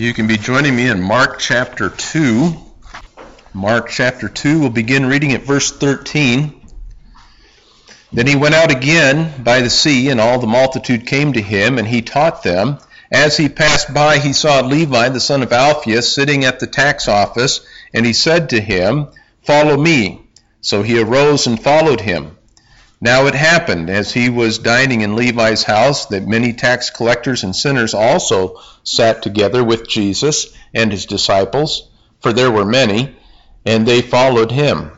You can be joining me in Mark chapter 2. Mark chapter 2, we'll begin reading at verse 13. Then he went out again by the sea, and all the multitude came to him, and he taught them. As he passed by, he saw Levi, the son of Alphaeus, sitting at the tax office, and he said to him, "Follow me." So he arose and followed him. Now it happened, as he was dining in Levi's house, that many tax collectors and sinners also sat together with Jesus and his disciples, for there were many, and they followed him.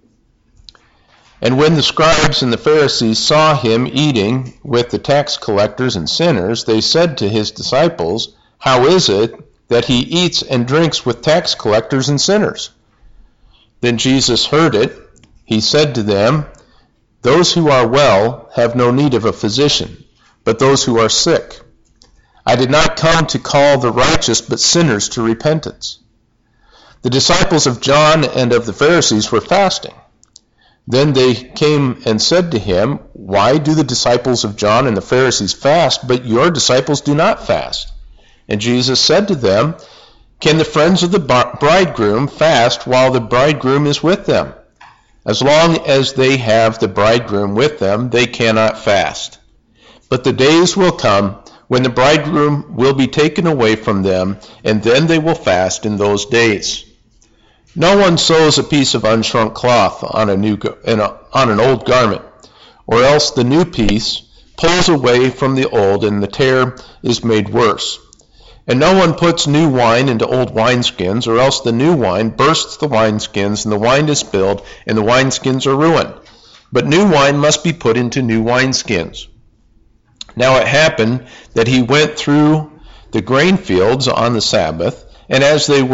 And when the scribes and the Pharisees saw him eating with the tax collectors and sinners, they said to his disciples, "How is it that he eats and drinks with tax collectors and sinners?" Then Jesus heard it. He said to them, "Those who are well have no need of a physician, but those who are sick. I did not come to call the righteous, but sinners to repentance." The disciples of John and of the Pharisees were fasting. Then they came and said to him, "Why do the disciples of John and the Pharisees fast, but your disciples do not fast?" And Jesus said to them, "Can the friends of the bridegroom fast while the bridegroom is with them? As long as they have the bridegroom with them, they cannot fast. But the days will come when the bridegroom will be taken away from them, and then they will fast in those days. No one sews a piece of unshrunk cloth on an old garment, or else the new piece pulls away from the old, and the tear is made worse. And no one puts new wine into old wineskins, or else the new wine bursts the wineskins, and the wine is spilled, and the wineskins are ruined. But new wine must be put into new wineskins." Now it happened that he went through the grain fields on the Sabbath, and as they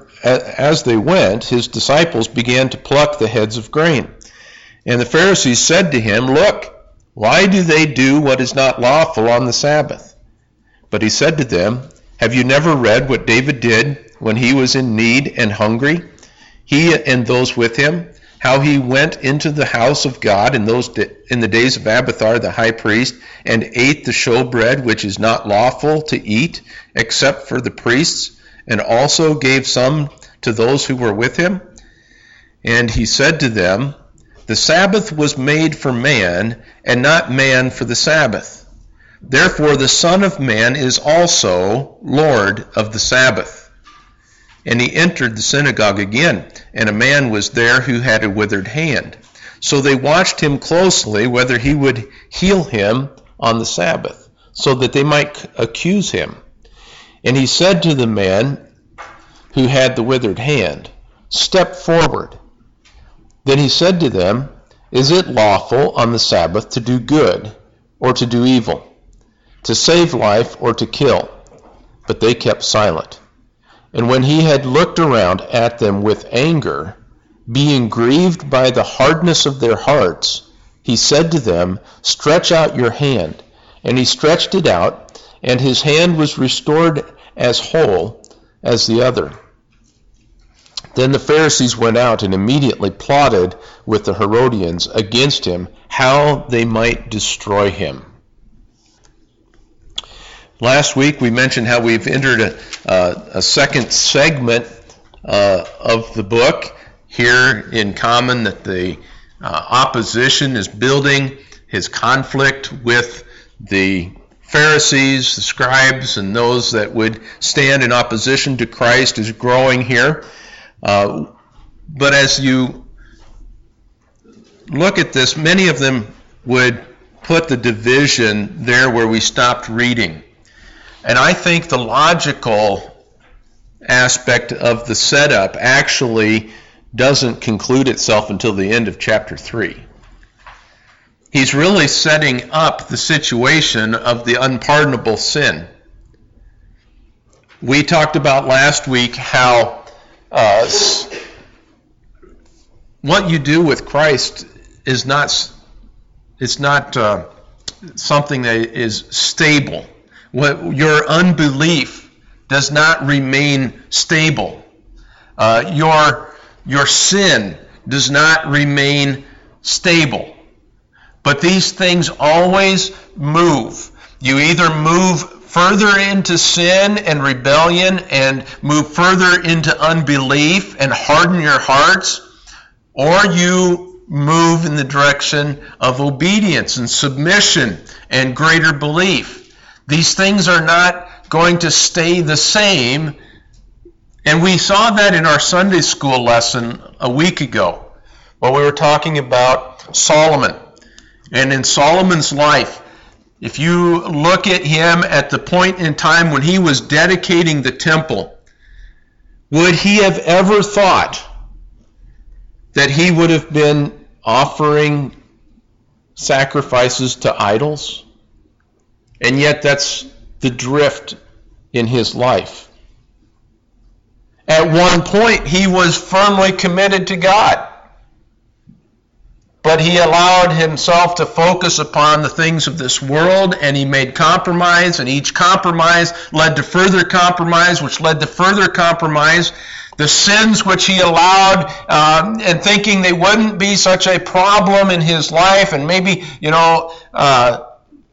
went, his disciples began to pluck the heads of grain. And the Pharisees said to him, "Look, why do they do what is not lawful on the Sabbath?" But he said to them, "Have you never read what David did when he was in need and hungry, he and those with him, how he went into the house of God in the days of Abiathar the high priest, and ate the showbread which is not lawful to eat except for the priests, and also gave some to those who were with him?" And he said to them, "The Sabbath was made for man, and not man for the Sabbath. Therefore the Son of Man is also Lord of the Sabbath." And he entered the synagogue again, and a man was there who had a withered hand. So they watched him closely, whether he would heal him on the Sabbath, so that they might accuse him. And he said to the man who had the withered hand, "Step forward." Then he said to them, "Is it lawful on the Sabbath to do good or to do evil, to save life or to kill?" But they kept silent. And when he had looked around at them with anger, being grieved by the hardness of their hearts, he said to them, "Stretch out your hand." And he stretched it out, and his hand was restored as whole as the other. Then the Pharisees went out and immediately plotted with the Herodians against him, how they might destroy him. Last week we mentioned how we've entered a second segment of the book here in common, that the opposition is building, his conflict with the Pharisees, the scribes, and those that would stand in opposition to Christ is growing here. But as you look at this, many of them would put the division there where we stopped reading. And I think the logical aspect of the setup actually doesn't conclude itself until the end of chapter 3. He's really setting up the situation of the unpardonable sin. We talked about last week how what you do with Christ is not something that is stable. Your unbelief does not remain stable. Your sin does not remain stable. But these things always move. You either move further into sin and rebellion and move further into unbelief and harden your hearts, or you move in the direction of obedience and submission and greater belief. These things are not going to stay the same. And we saw that in our Sunday school lesson a week ago, when we were talking about Solomon. And in Solomon's life, if you look at him at the point in time when he was dedicating the temple, would he have ever thought that he would have been offering sacrifices to idols? And yet that's the drift in his life. At one point, he was firmly committed to God. But he allowed himself to focus upon the things of this world, and he made compromise, and each compromise led to further compromise, which led to further compromise. The sins which he allowed, and thinking they wouldn't be such a problem in his life, and maybe, I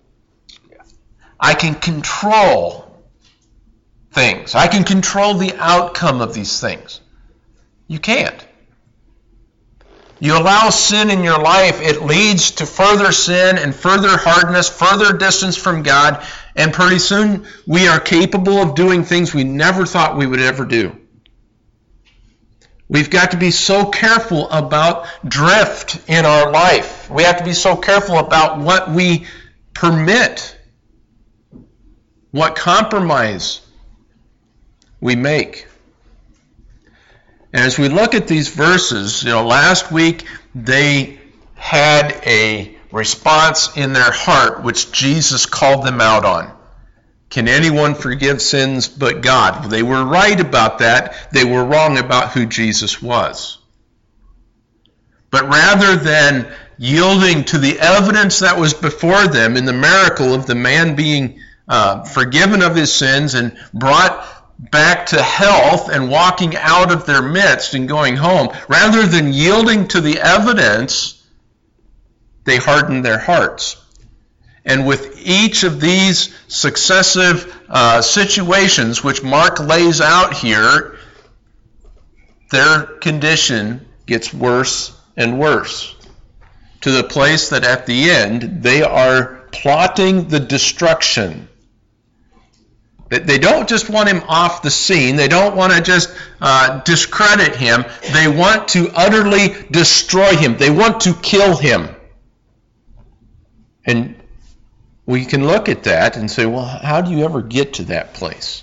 can control things. I can control the outcome of these things. You can't. You allow sin in your life, it leads to further sin and further hardness, further distance from God, and pretty soon we are capable of doing things we never thought we would ever do. We've got to be so careful about drift in our life. We have to be so careful about what we permit, what compromise we make. And as we look at these verses, last week they had a response in their heart which Jesus called them out on. Can anyone forgive sins but God? They were right about that. They were wrong about who Jesus was. But rather than yielding to the evidence that was before them in the miracle of the man being forgiven of his sins and brought back to health and walking out of their midst and going home, rather than yielding to the evidence, they hardened their hearts. And with each of these successive situations which Mark lays out here, their condition gets worse and worse, to the place that at the end they are plotting the destruction. They don't just want him off the scene. They don't want to just discredit him. They want to utterly destroy him. They want to kill him. And we can look at that and say, well, how do you ever get to that place?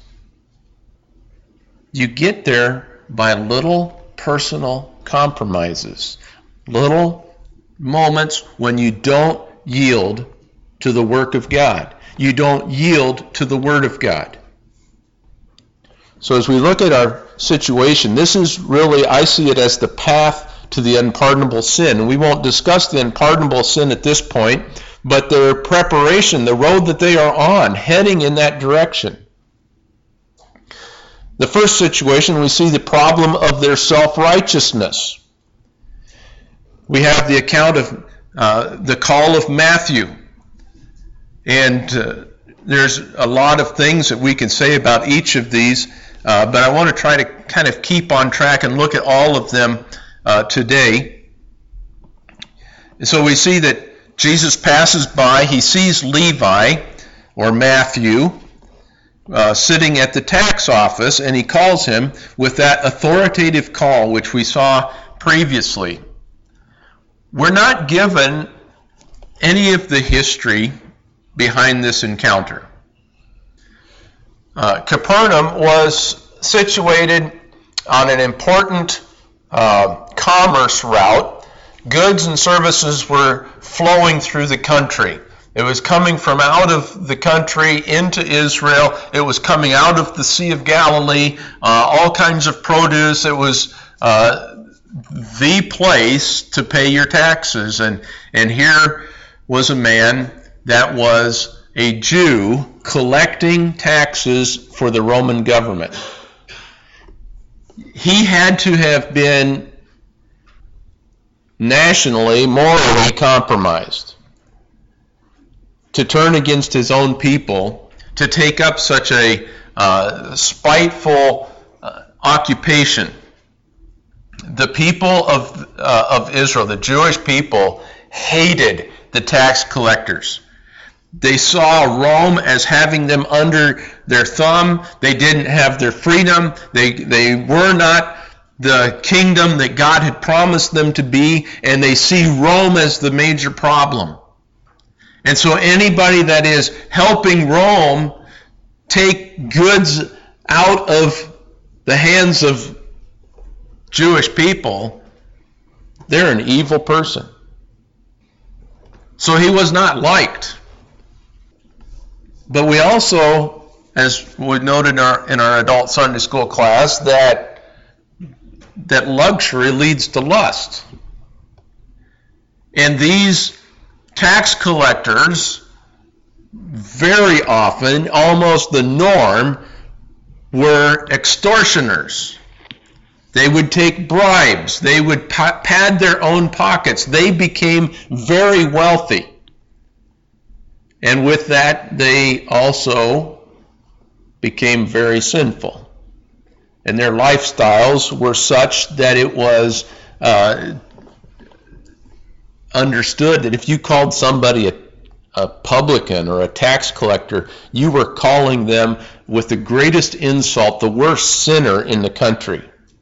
You get there by little personal compromises, little moments when you don't yield to the work of God. You don't yield to the Word of God. So as we look at our situation, this is really, I see it as the path to the unpardonable sin. And we won't discuss the unpardonable sin at this point, but their preparation, the road that they are on, heading in that direction. The first situation, we see the problem of their self-righteousness. We have the account of the call of Matthew. And there's a lot of things that we can say about each of these, but I want to try to kind of keep on track and look at all of them today. And so we see that Jesus passes by, he sees Levi, or Matthew, sitting at the tax office, and he calls him with that authoritative call which we saw previously. We're not given any of the history behind this encounter. Capernaum was situated on an important commerce route. Goods and services were flowing through the country. It was coming from out of the country into Israel. It was coming out of the Sea of Galilee, all kinds of produce. It was the place to pay your taxes. And here was a man that was a Jew collecting taxes for the Roman government. He had to have been nationally, morally compromised to turn against his own people to take up such a spiteful occupation. The people of Israel, the Jewish people, hated the tax collectors. They saw Rome as having them under their thumb. They didn't have their freedom. They were not the kingdom that God had promised them to be, and they see Rome as the major problem. And so anybody that is helping Rome take goods out of the hands of Jewish people, they're an evil person. So he was not liked. But we also, as we noted in our adult Sunday school class, that luxury leads to lust. And these tax collectors, very often, almost the norm, were extortioners. They would take bribes. They would pad their own pockets. They became very wealthy. And with that, they also became very sinful. And their lifestyles were such that it was understood that if you called somebody a publican or a tax collector, you were calling them with the greatest insult, the worst sinner in the country.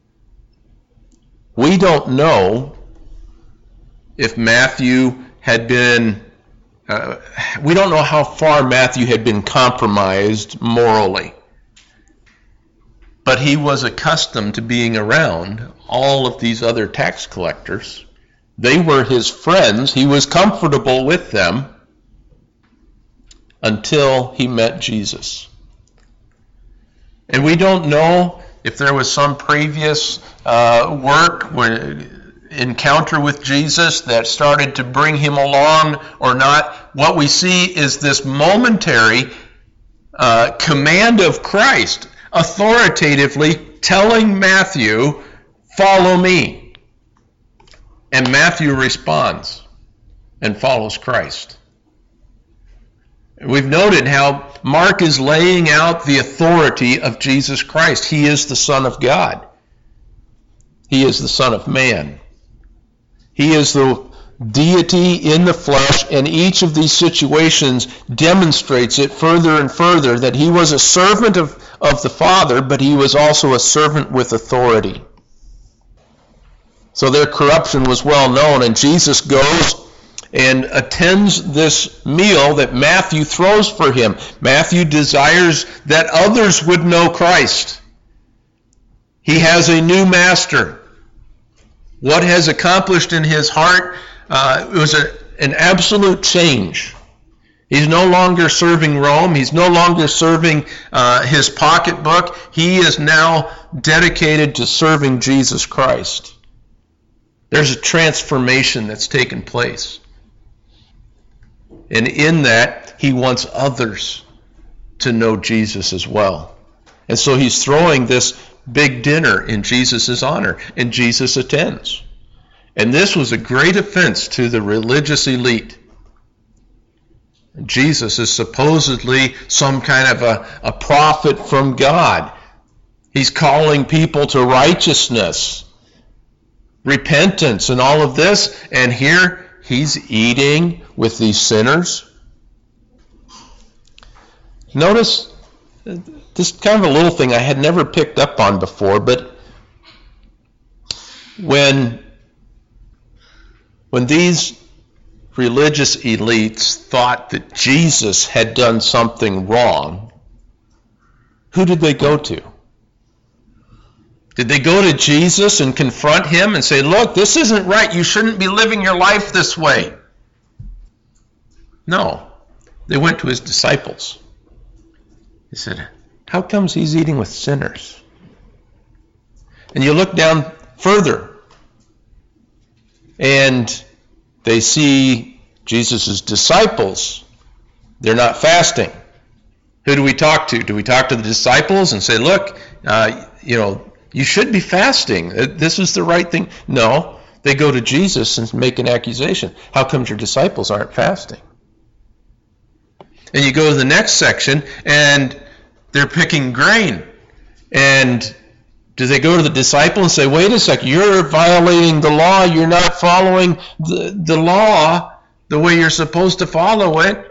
We don't know if Matthew had been, we don't know how far Matthew had been compromised morally. But he was accustomed to being around all of these other tax collectors. They were his friends. He was comfortable with them until he met Jesus. And we don't know if there was some previous encounter with Jesus that started to bring him along or not. What we see is this momentary command of Christ, authoritatively telling Matthew, "Follow me." And Matthew responds and follows Christ. We've noted how Mark is laying out the authority of Jesus Christ. He is the Son of God. He is the Son of Man. He is the deity in the flesh, and each of these situations demonstrates it further and further that he was a servant of the Father, but he was also a servant with authority. So their corruption was well known, and Jesus goes and attends this meal that Matthew throws for him. Matthew desires that others would know Christ. He has a new master. What has accomplished in his heart was an absolute change. He's no longer serving Rome. He's no longer serving his pocketbook. He is now dedicated to serving Jesus Christ. There's a transformation that's taken place. And in that, he wants others to know Jesus as well. And so he's throwing this big dinner in Jesus' honor, and Jesus attends. And this was a great offense to the religious elite. Jesus is supposedly some kind of a prophet from God. He's calling people to righteousness, repentance, and all of this. And here he's eating with these sinners. Notice this kind of a little thing I had never picked up on before, but when these religious elites thought that Jesus had done something wrong, who did they go to? Did they go to Jesus and confront him and say, "Look, this isn't right. You shouldn't be living your life this way"? No. They went to his disciples. They said, "How comes he's eating with sinners?" And you look down further, and they see Jesus' disciples. They're not fasting. Who do we talk to? Do we talk to the disciples and say, "Look, you should be fasting. This is the right thing"? No. They go to Jesus and make an accusation. "How come your disciples aren't fasting?" And you go to the next section, and they're picking grain. And do they go to the disciple and say, wait a second, you're violating the law, you're not following the law the way you're supposed to follow it?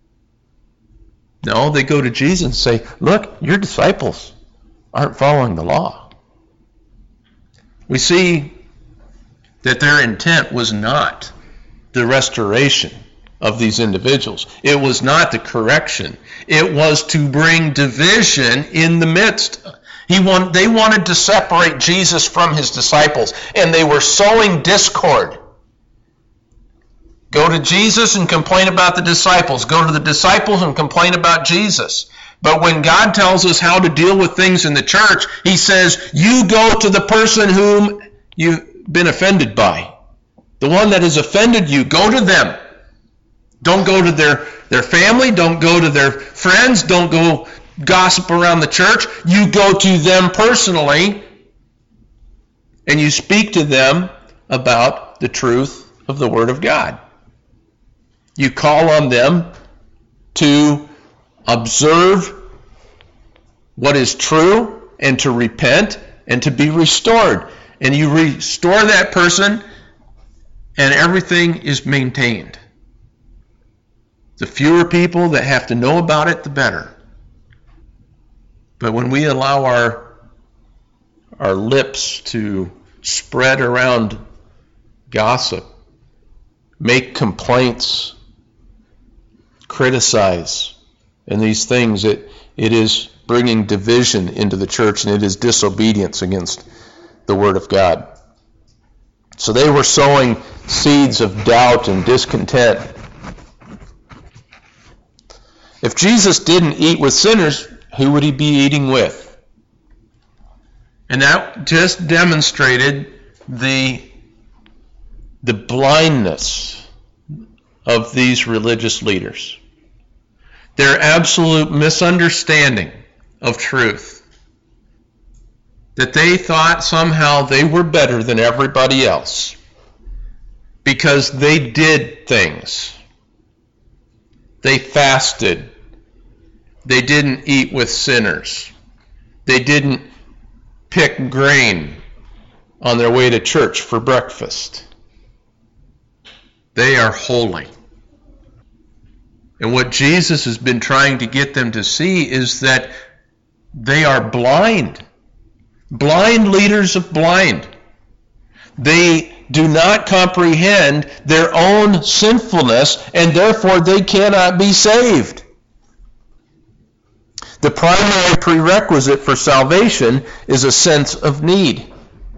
No, they go to Jesus and say, look, your disciples aren't following the law. We see that their intent was not the restoration of these individuals. It was not the correction. It was to bring division in the midst. They wanted to separate Jesus from his disciples, and they were sowing discord. Go to Jesus and complain about the disciples. Go to the disciples and complain about Jesus. But when God tells us how to deal with things in the church, he says, you go to the person whom you've been offended by. The one that has offended you, go to them. Don't go to their family. Don't go to their friends. Don't go gossip around the church. You go to them personally, and you speak to them about the truth of the Word of God. You call on them to observe what is true and to repent and to be restored. And you restore that person, and everything is maintained. The fewer people that have to know about it, the better. But when we allow our lips to spread around gossip, make complaints, criticize, and these things, it is bringing division into the church, and it is disobedience against the Word of God. So they were sowing seeds of doubt and discontent. If Jesus didn't eat with sinners, who would he be eating with? And that just demonstrated the blindness of these religious leaders. Their absolute misunderstanding of truth. That they thought somehow they were better than everybody else because they did things. They fasted. They didn't eat with sinners. They didn't pick grain on their way to church for breakfast. They are holy. And what Jesus has been trying to get them to see is that they are blind. Blind leaders of blind. They do not comprehend their own sinfulness, and therefore they cannot be saved. The primary prerequisite for salvation is a sense of need.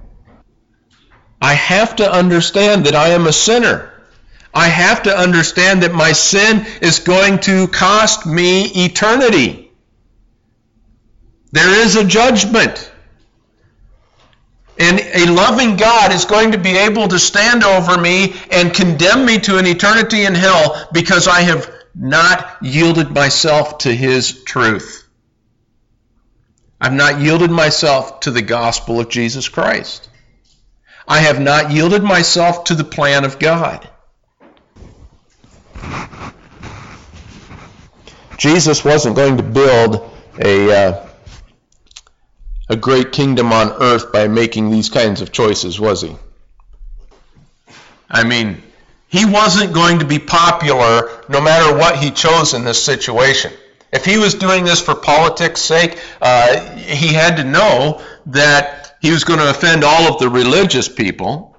I have to understand that I am a sinner. I have to understand that my sin is going to cost me eternity. There is a judgment. And a loving God is going to be able to stand over me and condemn me to an eternity in hell because I have not yielded myself to his truth. I've not yielded myself to the gospel of Jesus Christ. I have not yielded myself to the plan of God. Jesus wasn't going to build a great kingdom on earth by making these kinds of choices, was he? I mean, he wasn't going to be popular no matter what he chose in this situation. If he was doing this for politics' sake, he had to know that he was going to offend all of the religious people.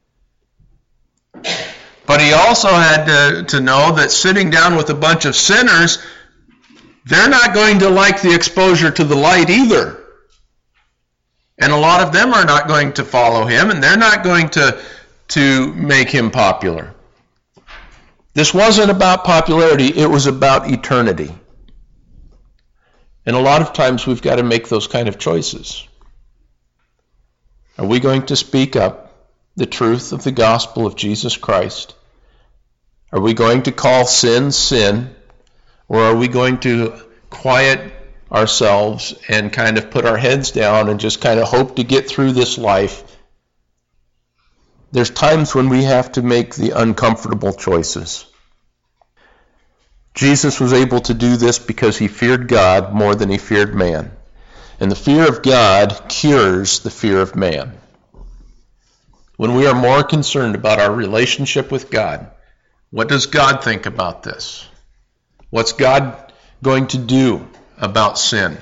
But he also had to know that sitting down with a bunch of sinners, they're not going to like the exposure to the light either. And a lot of them are not going to follow him, and they're not going to make him popular. This wasn't about popularity, it was about eternity. And a lot of times we've got to make those kind of choices. Are we going to speak up the truth of the gospel of Jesus Christ? Are we going to call sin, sin? Or are we going to quiet ourselves and kind of put our heads down and just kind of hope to get through this life? There's times when we have to make the uncomfortable choices. Jesus was able to do this because he feared God more than he feared man. And the fear of God cures the fear of man. When we are more concerned about our relationship with God, what does God think about this? What's God going to do about sin?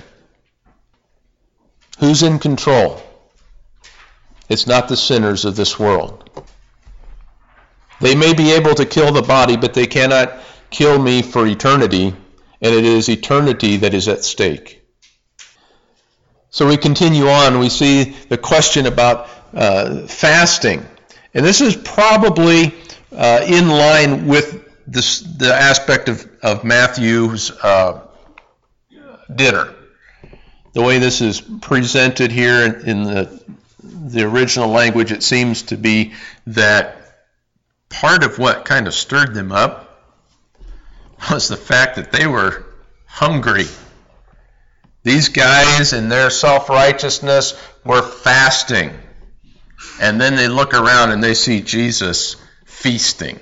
Who's in control? It's not the sinners of this world. They may be able to kill the body, but they cannot kill me for eternity, and it is eternity that is at stake. So we continue on. We see the question about fasting. And this is probably in line with the aspect of Matthew's dinner. The way this is presented here in the original language, it seems to be that part of what kind of stirred them up was the fact that they were hungry. These guys in their self-righteousness were fasting. And then they look around and they see Jesus feasting.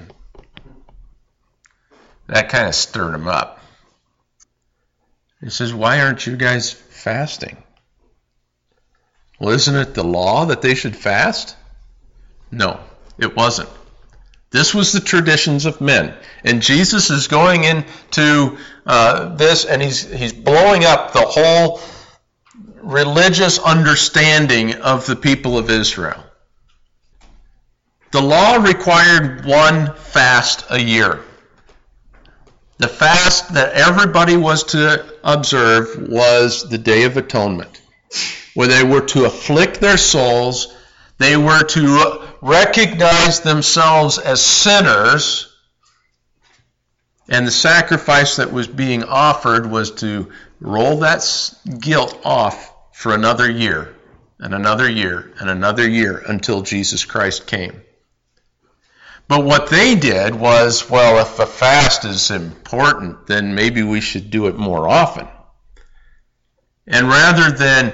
That kind of stirred them up. He says, why aren't you guys fasting? Well, isn't it the law that they should fast? No, it wasn't. This was the traditions of men. And Jesus is going into this, and he's blowing up the whole religious understanding of the people of Israel. The law required one fast a year. The fast that everybody was to observe was the Day of Atonement, where they were to afflict their souls. They were to recognize themselves as sinners, and the sacrifice that was being offered was to roll that guilt off for another year, and another year, and another year, until Jesus Christ came. But what they did was, well, if a fast is important, then maybe we should do it more often. And rather than,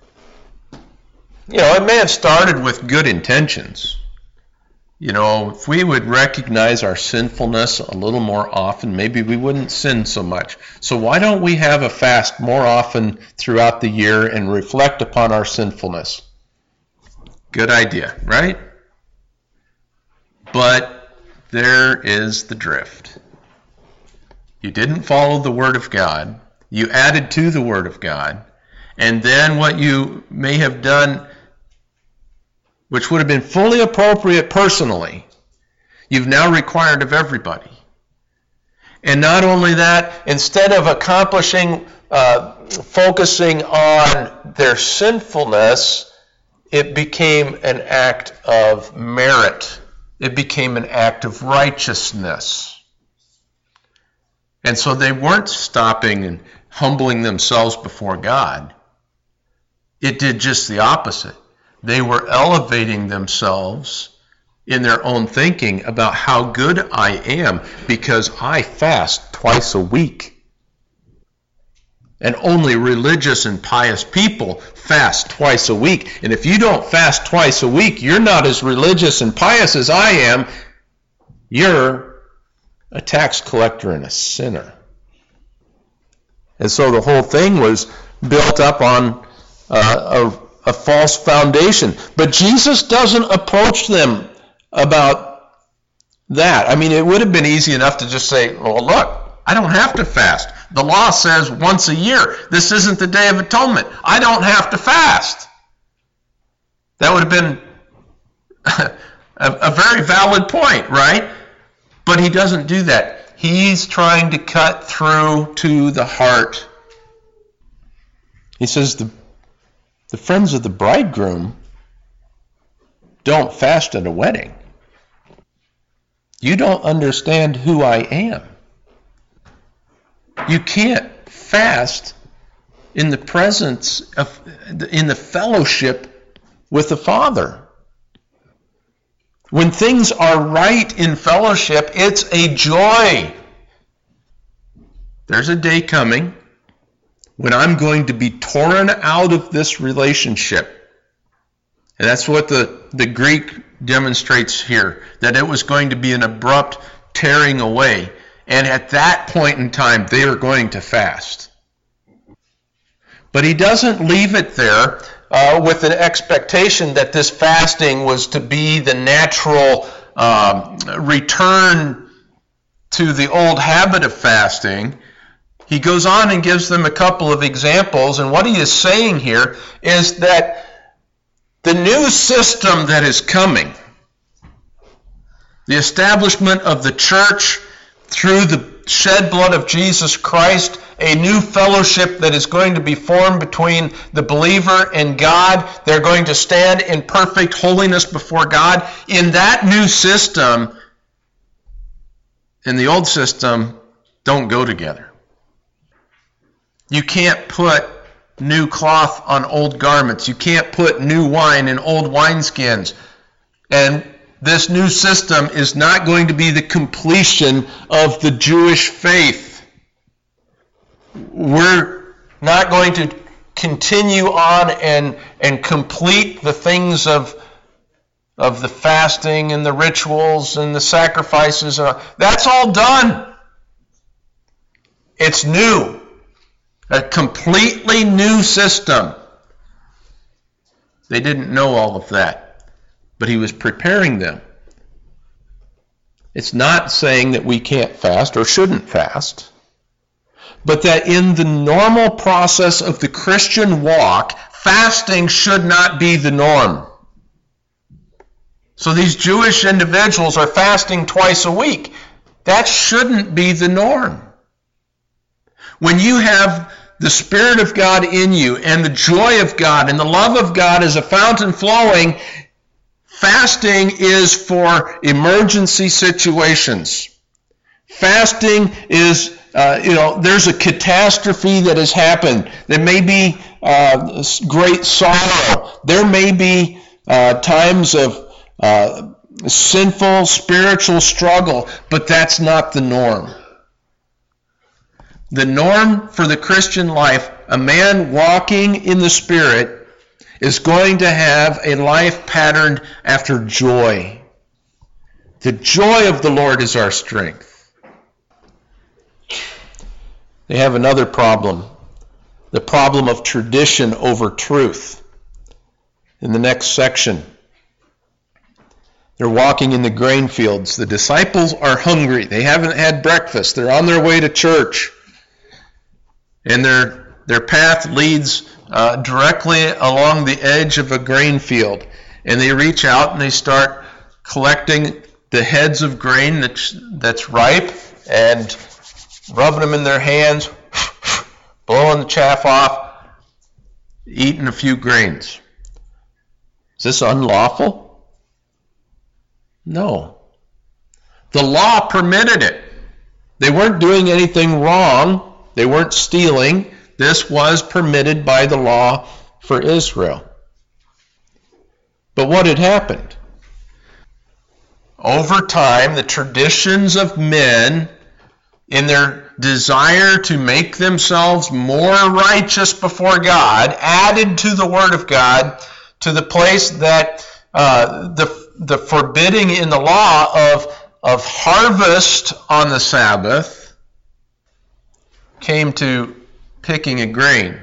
it may have started with good intentions. If we would recognize our sinfulness a little more often, maybe we wouldn't sin so much. So why don't we have a fast more often throughout the year and reflect upon our sinfulness? Good idea, right? But there is the drift. You didn't follow the Word of God. You added to the Word of God. And then what you may have done, which would have been fully appropriate personally, you've now required of everybody. And not only that, instead of focusing on their sinfulness, it became an act of merit. It became an act of righteousness. And so they weren't stopping and humbling themselves before God. It did just the opposite. They were elevating themselves in their own thinking about how good I am because I fast twice a week. And only religious and pious people fast twice a week. And if you don't fast twice a week, you're not as religious and pious as I am. You're a tax collector and a sinner. And so the whole thing was built up on a false foundation. But Jesus doesn't approach them about that. I mean, it would have been easy enough to just say, well, look, I don't have to fast. The law says once a year. This isn't the Day of Atonement. I don't have to fast. That would have been a very valid point, right? But he doesn't do that. He's trying to cut through to the heart. He says the friends of the bridegroom don't fast at a wedding. You don't understand who I am. You can't fast in the presence of, in the fellowship with the Father. When things are right in fellowship, it's a joy. There's a day coming when I'm going to be torn out of this relationship. And that's what the Greek demonstrates here, that it was going to be an abrupt tearing away. And at that point in time, they are going to fast. But he doesn't leave it there with an expectation that this fasting was to be the natural return to the old habit of fasting. He goes on and gives them a couple of examples, and what he is saying here is that the new system that is coming, the establishment of the church through the shed blood of Jesus Christ, a new fellowship that is going to be formed between the believer and God. They're going to stand in perfect holiness before God. In that new system, and the old system don't go together. You can't put new cloth on old garments. You can't put new wine in old wineskins. And this new system is not going to be the completion of the Jewish faith. We're not going to continue on and complete the things of the fasting and the rituals and the sacrifices. That's all done. It's new. A completely new system. They didn't know all of that, but he was preparing them. It's not saying that we can't fast or shouldn't fast, but that in the normal process of the Christian walk, fasting should not be the norm. So these Jewish individuals are fasting twice a week. That shouldn't be the norm. When you have the Spirit of God in you and the joy of God and the love of God as a fountain flowing, fasting is for emergency situations. Fasting is, there's a catastrophe that has happened. There may be great sorrow. There may be times of sinful spiritual struggle, but that's not the norm. The norm for the Christian life, a man walking in the Spirit is going to have a life patterned after joy. The joy of the Lord is our strength. They have another problem, the problem of tradition over truth. In the next section, they're walking in the grain fields. The disciples are hungry. They haven't had breakfast. They're on their way to church. And their path leads directly along the edge of a grain field. And they reach out and they start collecting the heads of grain that's ripe and rubbing them in their hands, blowing the chaff off, eating a few grains. Is this unlawful? No. The law permitted it. They weren't doing anything wrong. They weren't stealing. This was permitted by the law for Israel. But what had happened? Over time, the traditions of men, in their desire to make themselves more righteous before God, added to the Word of God to the place that the forbidding in the law of harvest on the Sabbath came to picking a grain.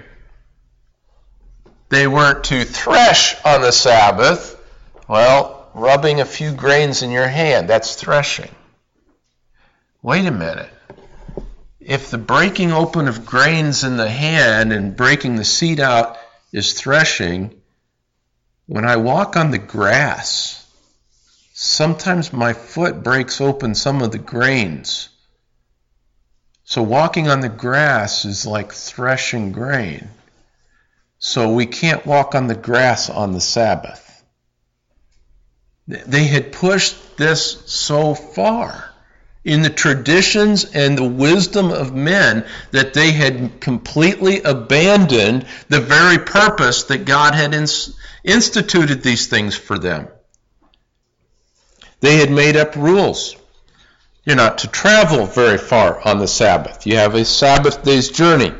They weren't to thresh on the Sabbath. Well, rubbing a few grains in your hand, that's threshing. Wait a minute. If the breaking open of grains in the hand and breaking the seed out is threshing, when I walk on the grass, sometimes my foot breaks open some of the grains. So walking on the grass is like threshing grain. So we can't walk on the grass on the Sabbath. They had pushed this so far in the traditions and the wisdom of men that they had completely abandoned the very purpose that God had instituted these things for them. They had made up rules. You're not to travel very far on the Sabbath. You have a Sabbath day's journey.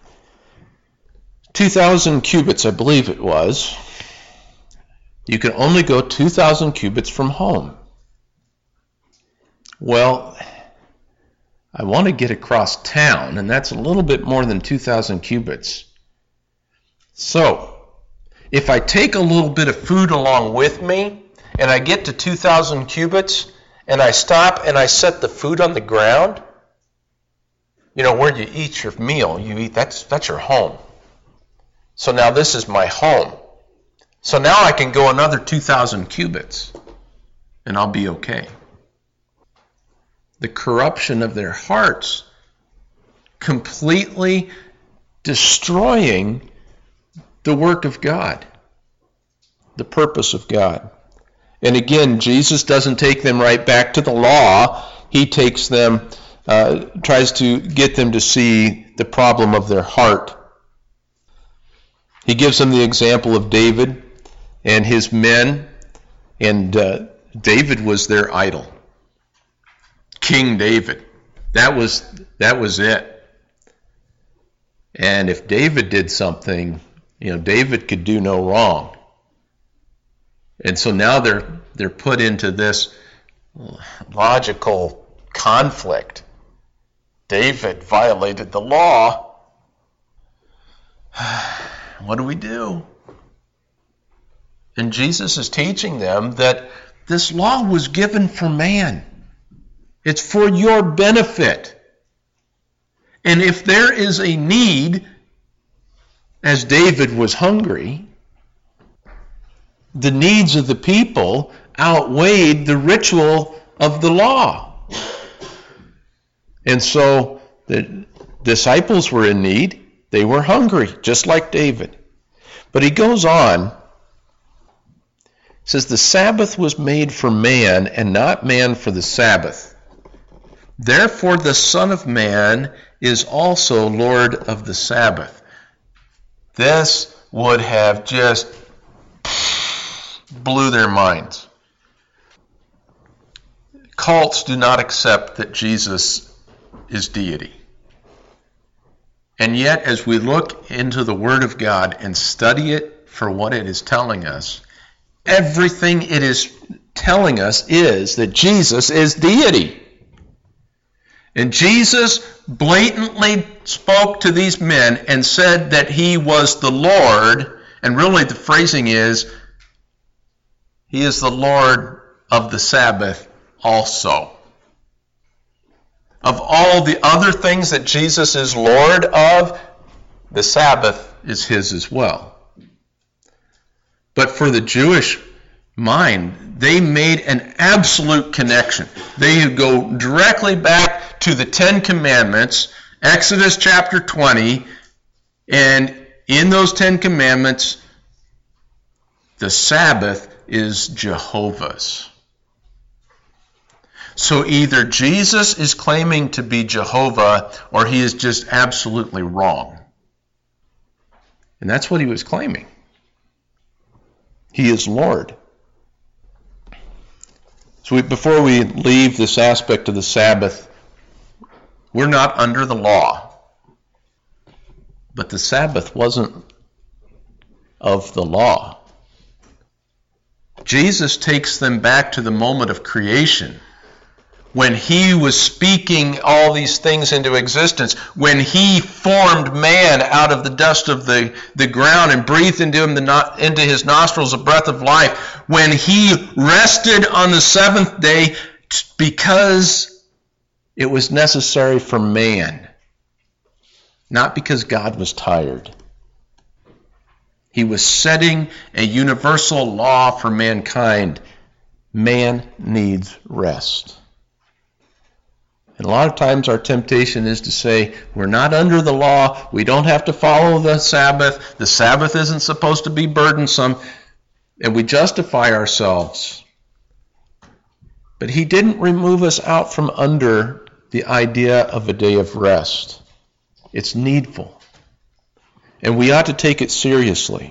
2,000 cubits, I believe it was. You can only go 2,000 cubits from home. Well, I want to get across town, and that's a little bit more than 2,000 cubits. So, if I take a little bit of food along with me, and I get to 2,000 cubits, and I stop and I set the food on the ground, where you eat your meal, that's your home. So now this is my home. So now I can go another 2,000 cubits, and I'll be okay. The corruption of their hearts completely destroying the work of God, the purpose of God. And again, Jesus doesn't take them right back to the law. He takes them, tries to get them to see the problem of their heart. He gives them the example of David and his men, and David was their idol. King David. That was it. And if David did something, David could do no wrong. And so now they're put into this logical conflict. David violated the law. What do we do? And Jesus is teaching them that this law was given for man. It's for your benefit. And if there is a need, as David was hungry, the needs of the people outweighed the ritual of the law. And so the disciples were in need. They were hungry, just like David. But he goes on. He says, the Sabbath was made for man, and not man for the Sabbath. Therefore the Son of Man is also Lord of the Sabbath. This would have just blew their minds. Cults do not accept that Jesus is deity. And yet, as we look into the Word of God and study it for what it is telling us, everything it is telling us is that Jesus is deity. And Jesus blatantly spoke to these men and said that he was the Lord, and really the phrasing is, he is the Lord of the Sabbath also. Of all the other things that Jesus is Lord of, the Sabbath is his as well. But for the Jewish mind, they made an absolute connection. They go directly back to the Ten Commandments, Exodus chapter 20, and in those Ten Commandments, the Sabbath is Jehovah's. So either Jesus is claiming to be Jehovah, or he is just absolutely wrong. And that's what he was claiming. He is Lord. So before we leave this aspect of the Sabbath, we're not under the law. But the Sabbath wasn't of the law. Jesus takes them back to the moment of creation, when he was speaking all these things into existence, when he formed man out of the dust of the ground and breathed into his nostrils a breath of life, when he rested on the seventh day because it was necessary for man, not because God was tired. He was setting a universal law for mankind. Man needs rest. And a lot of times our temptation is to say, we're not under the law, we don't have to follow the Sabbath isn't supposed to be burdensome, and we justify ourselves. But he didn't remove us out from under the idea of a day of rest. It's needful. And we ought to take it seriously.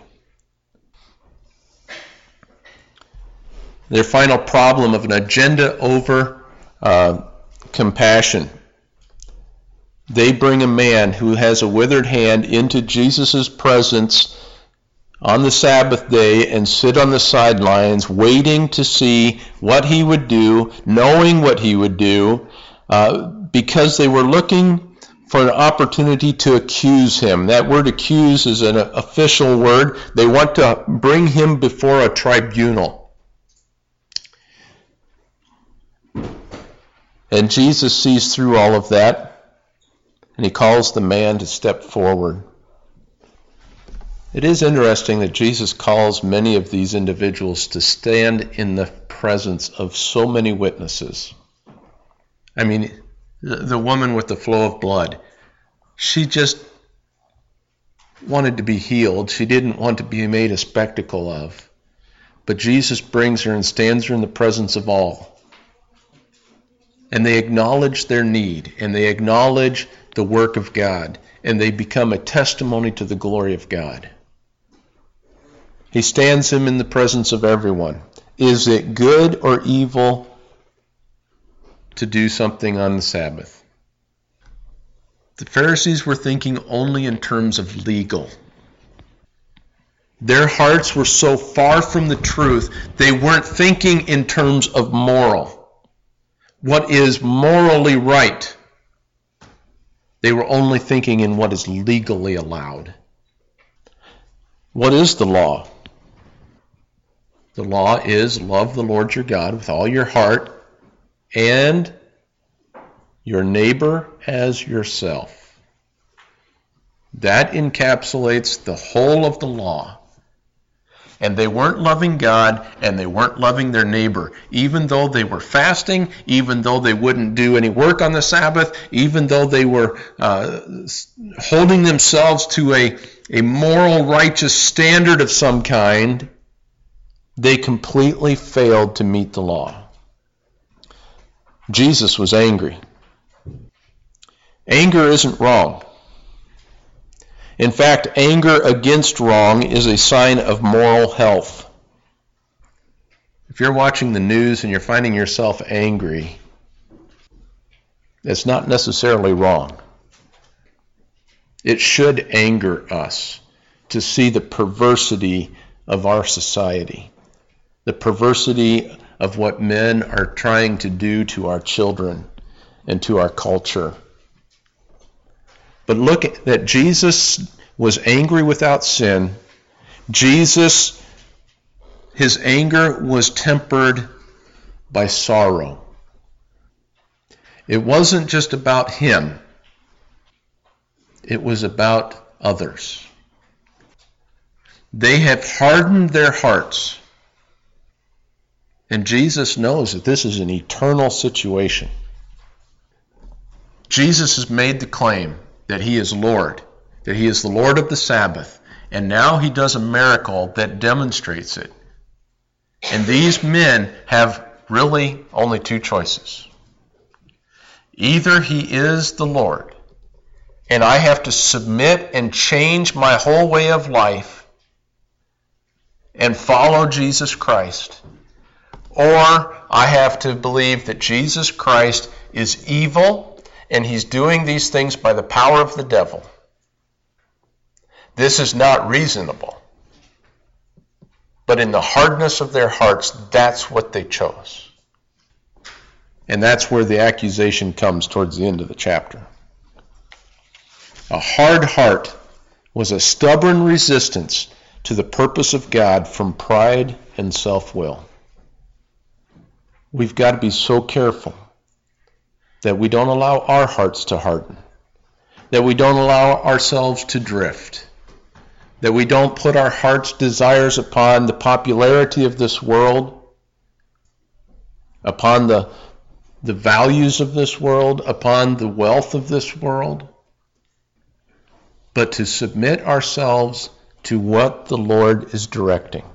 Their final problem of an agenda over compassion. They bring a man who has a withered hand into Jesus' presence on the Sabbath day and sit on the sidelines waiting to see what he would do, knowing what he would do, because they were looking for an opportunity to accuse him. That word accuse is an official word. They want to bring him before a tribunal. And Jesus sees through all of that, and he calls the man to step forward. It is interesting that Jesus calls many of these individuals to stand in the presence of so many witnesses. I mean, the woman with the flow of blood, she just wanted to be healed. She didn't want to be made a spectacle of. But Jesus brings her and stands her in the presence of all. And they acknowledge their need, and they acknowledge the work of God, and they become a testimony to the glory of God. He stands him in the presence of everyone. Is it good or evil to do something on the Sabbath? The Pharisees were thinking only in terms of legal. Their hearts were so far from the truth, they weren't thinking in terms of moral. What is morally right? They were only thinking in what is legally allowed. What is the law? The law is love the Lord your God with all your heart and your neighbor as yourself. That encapsulates the whole of the law. And they weren't loving God, and they weren't loving their neighbor. Even though they were fasting, even though they wouldn't do any work on the Sabbath, even though they were holding themselves to a moral, righteous standard of some kind, they completely failed to meet the law. Jesus was angry. Anger isn't wrong. In fact, anger against wrong is a sign of moral health. If you're watching the news and you're finding yourself angry, it's not necessarily wrong. It should anger us to see the perversity of our society, the perversity of what men are trying to do to our children and to our culture. But look that Jesus was angry without sin. Jesus, his anger was tempered by sorrow. It wasn't just about him. It was about others. They have hardened their hearts. And Jesus knows that this is an eternal situation. Jesus has made the claim that he is Lord, that he is the Lord of the Sabbath, and now he does a miracle that demonstrates it. And these men have really only two choices. Either he is the Lord, and I have to submit and change my whole way of life and follow Jesus Christ, or I have to believe that Jesus Christ is evil and he's doing these things by the power of the devil. This is not reasonable. But in the hardness of their hearts, that's what they chose. And that's where the accusation comes towards the end of the chapter. A hard heart was a stubborn resistance to the purpose of God from pride and self-will. We've got to be so careful that we don't allow our hearts to harden, that we don't allow ourselves to drift, that we don't put our heart's desires upon the popularity of this world, upon the values of this world, upon the wealth of this world, but to submit ourselves to what the Lord is directing.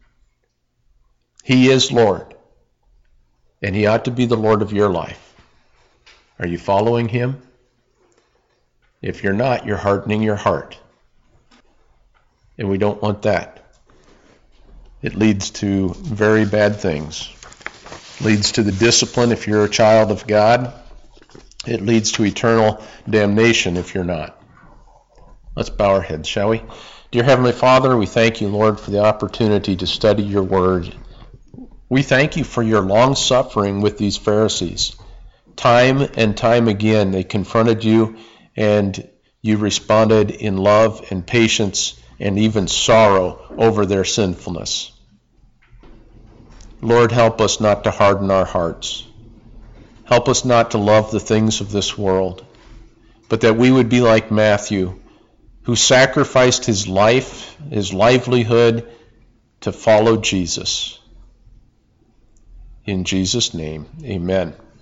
He is Lord, and he ought to be the Lord of your life. Are you following him? If you're not, you're hardening your heart. And we don't want that. It leads to very bad things. It leads to the discipline if you're a child of God. It leads to eternal damnation if you're not. Let's bow our heads, shall we? Dear Heavenly Father, we thank you, Lord, for the opportunity to study your word. We thank you for your long suffering with these Pharisees. time and time again, they confronted you, and you responded in love and patience and even sorrow over their sinfulness. Lord, help us not to harden our hearts. Help us not to love the things of this world, but that we would be like Matthew, who sacrificed his life, his livelihood, to follow Jesus. In Jesus' name, amen.